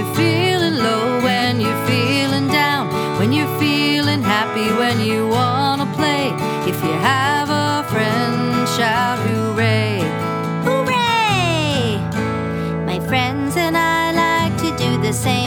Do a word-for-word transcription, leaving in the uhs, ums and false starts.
you're feeling low, when you're feeling down, when you're feeling happy, when you wanna play. If you have a friend, shout hooray! Hooray! My friends and I like to do the same